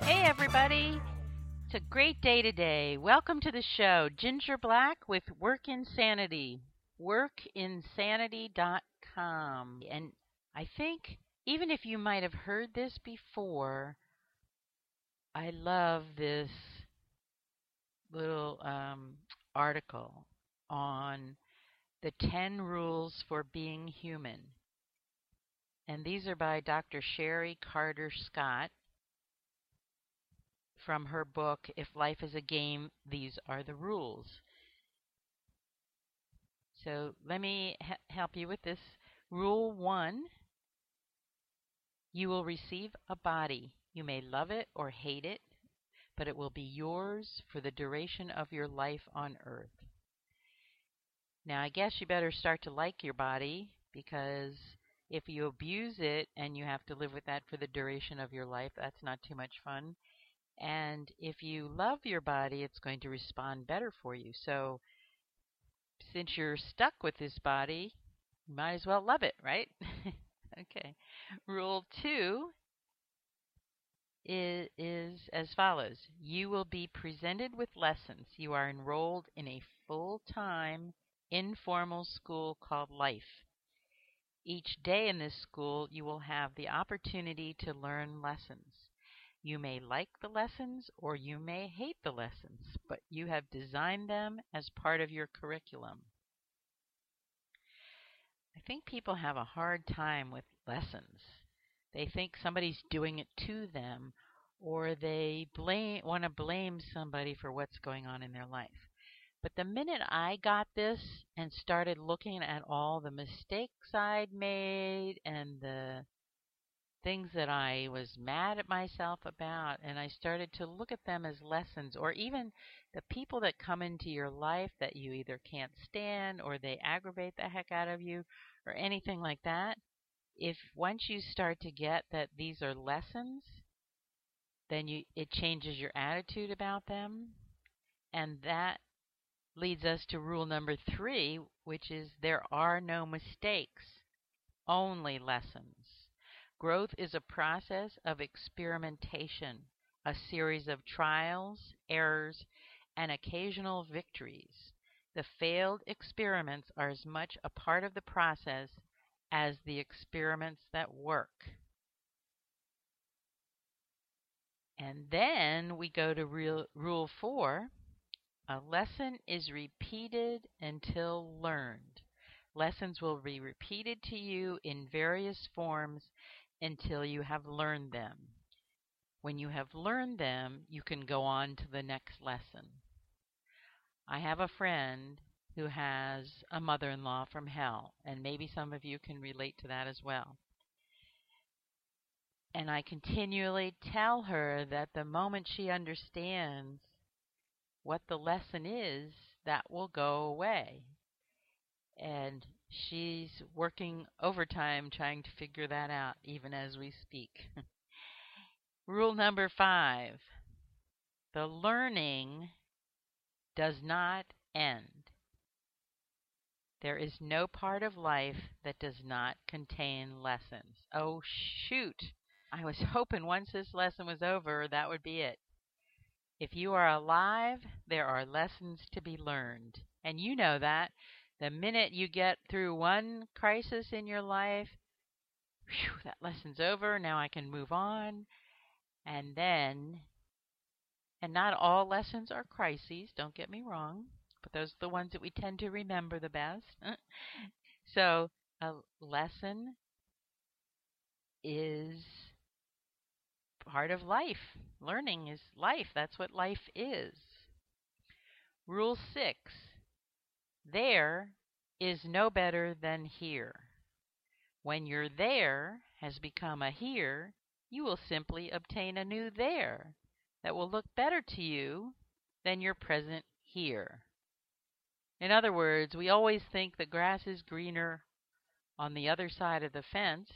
Hey, everybody. It's a great day today. Welcome to the show, Ginger Black with Work Insanity, workinsanity.com. And I think even if you might have heard this before, I love this little article on the 10 rules for being human. And these are by Dr. Sherry Carter Scott from her book, If Life is a Game, These Are the Rules. So let me help you with this. Rule 1, you will receive a body. You may love it or hate it, but it will be yours for the duration of your life on earth. Now, I guess you better start to like your body, because if you abuse it and you have to live with that for the duration of your life, that's not too much fun. And if you love your body, it's going to respond better for you. So since you're stuck with this body, you might as well love it, right? Okay. Rule 2 is as follows. You will be presented with lessons. You are enrolled in a full-time informal school called life. Each day in this school, you will have the opportunity to learn lessons. You may like the lessons or you may hate the lessons, but you have designed them as part of your curriculum. I think people have a hard time with lessons. They think somebody's doing it to them, or they want to blame somebody for what's going on in their life. But the minute I got this and started looking at all the mistakes I'd made and the things that I was mad at myself about, and I started to look at them as lessons, or even the people that come into your life that you either can't stand or they aggravate the heck out of you or anything like that. If once you start to get that these are lessons, then it changes your attitude about them, and that leads us to rule number 3, which is there are no mistakes, only lessons. Growth is a process of experimentation, a series of trials, errors, and occasional victories. The failed experiments are as much a part of the process as the experiments that work. And then we go to rule 4. A lesson is repeated until learned. Lessons will be repeated to you in various forms until you have learned them. When you have learned them, you can go on to the next lesson. I have a friend who has a mother-in-law from hell, and maybe some of you can relate to that as well. And I continually tell her that the moment she understands what the lesson is, that will go away. And she's working overtime trying to figure that out even as we speak. Rule number 5. The learning does not end. There is no part of life that does not contain lessons. Oh, shoot. I was hoping once this lesson was over, that would be it. If you are alive, there are lessons to be learned. And you know that. The minute you get through one crisis in your life, whew, that lesson's over. Now I can move on. And not all lessons are crises, don't get me wrong, but those are the ones that we tend to remember the best. So a lesson is part of life. Learning is life. That's what life is. Rule 6. There is no better than here. When your there has become a here, you will simply obtain a new there that will look better to you than your present here. In other words, we always think the grass is greener on the other side of the fence,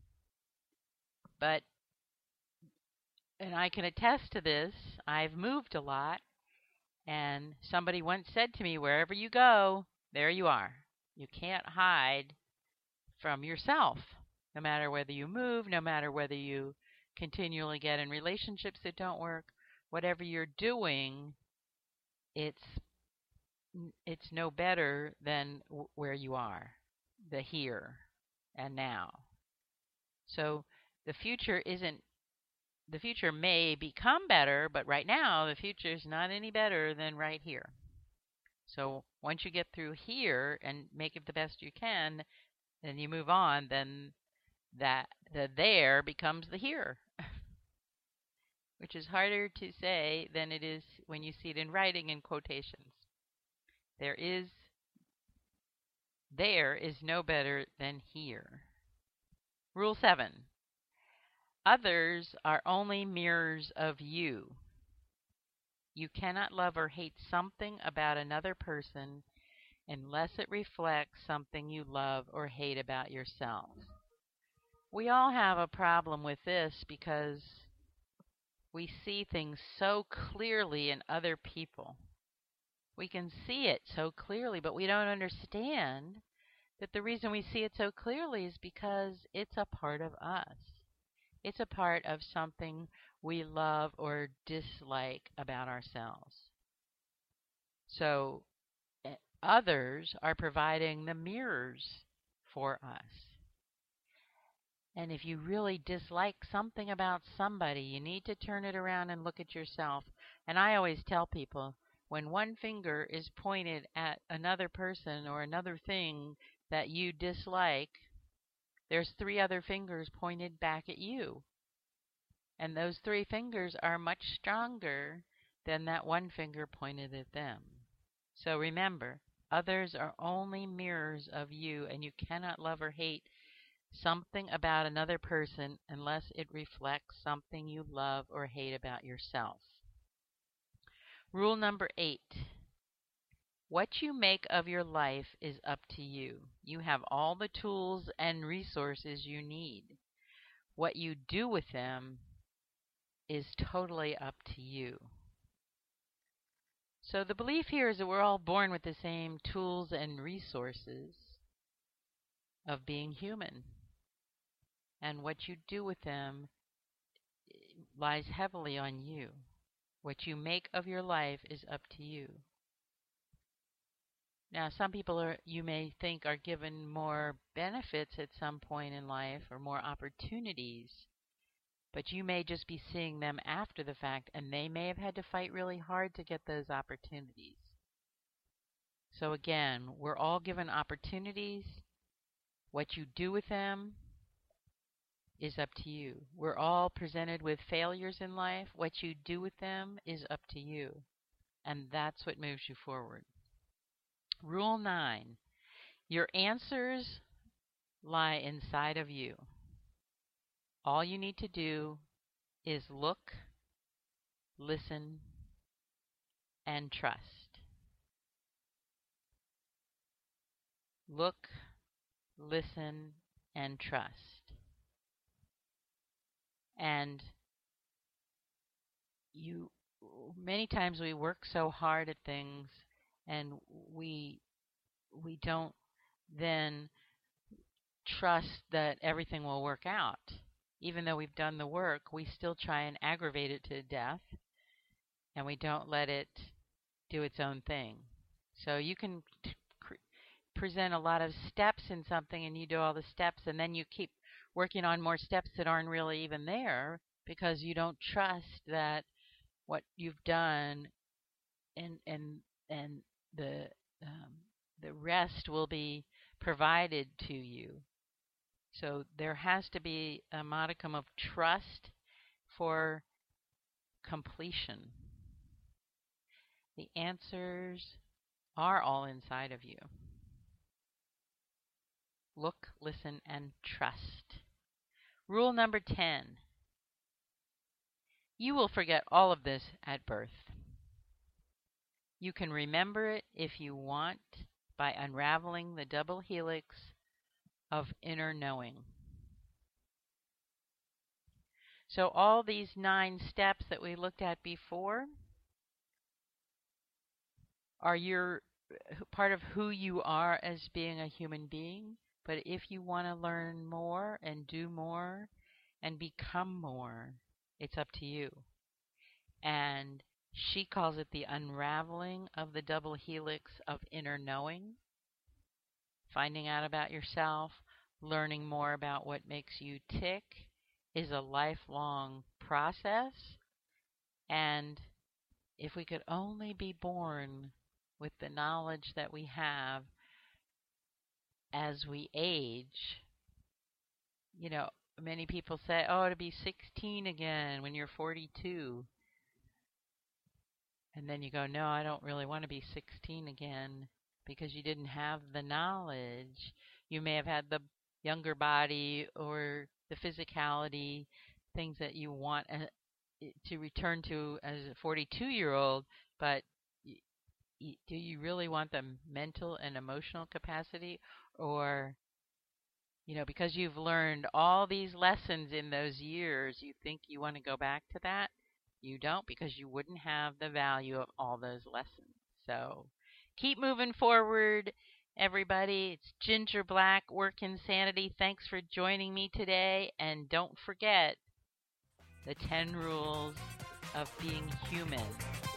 and I can attest to this, I've moved a lot, and somebody once said to me, wherever you go, there you are. You can't hide from yourself, no matter whether you move, no matter whether you continually get in relationships that don't work, whatever you're doing, it's no better than where you are, the here and now. So the future isn't the future may become better, but right now the future is not any better than right here. So once you get through here and make it the best you can, and you move on, then that the there becomes the here, which is harder to say than it is when you see it in writing in quotations. There is no better than here. Rule 7. Others are only mirrors of you. You cannot love or hate something about another person unless it reflects something you love or hate about yourself. We all have a problem with this because we see things so clearly in other people. We can see it so clearly, but we don't understand that the reason we see it so clearly is because it's a part of us. It's a part of something we love or dislike about ourselves. So others are providing the mirrors for us. And if you really dislike something about somebody, you need to turn it around and look at yourself. And I always tell people, when one finger is pointed at another person or another thing that you dislike, there's 3 other fingers pointed back at you. And those 3 fingers are much stronger than that one finger pointed at them. So remember, others are only mirrors of you, and you cannot love or hate something about another person unless it reflects something you love or hate about yourself. Rule number 8. What you make of your life is up to you. You have all the tools and resources you need. What you do with them is totally up to you. So the belief here is that we're all born with the same tools and resources of being human. And what you do with them lies heavily on you. What you make of your life is up to you. Now, some people you may think are given more benefits at some point in life or more opportunities, but you may just be seeing them after the fact, and they may have had to fight really hard to get those opportunities. So again, we're all given opportunities. What you do with them is up to you. We're all presented with failures in life. What you do with them is up to you, and that's what moves you forward. Rule 9. Your answers lie inside of you. All you need to do is look, listen, and trust. Look, listen, and trust. And many times we work so hard at things, and we don't then trust that everything will work out. Even though we've done the work, we still try and aggravate it to death, and we don't let it do its own thing. So you can present a lot of steps in something, and you do all the steps, and then you keep working on more steps that aren't really even there because you don't trust that what you've done and the rest will be provided to you. So there has to be a modicum of trust for completion. The answers are all inside of you. Look, listen, and trust. Rule number 10. You will forget all of this at birth. You can remember it if you want by unraveling the double helix of inner knowing. So all these 9 steps that we looked at before are part of who you are as being a human being. But if you want to learn more and do more and become more. It's up to you. And she calls it the unraveling of the double helix of inner knowing, finding out about yourself, learning more about what makes you tick is a lifelong process. And if we could only be born with the knowledge that we have as we age, many people say, oh, to be 16 again when you're 42. And then you go, no, I don't really want to be 16 again because you didn't have the knowledge. You may have had the younger body or the physicality, things that you want to return to as a 42-year-old, but do you really want the mental and emotional capacity? Or, because you've learned all these lessons in those years, you think you want to go back to that? You don't, because you wouldn't have the value of all those lessons. So keep moving forward, everybody. It's Ginger Black, Work Insanity. Thanks for joining me today. And don't forget the 10 rules of being human.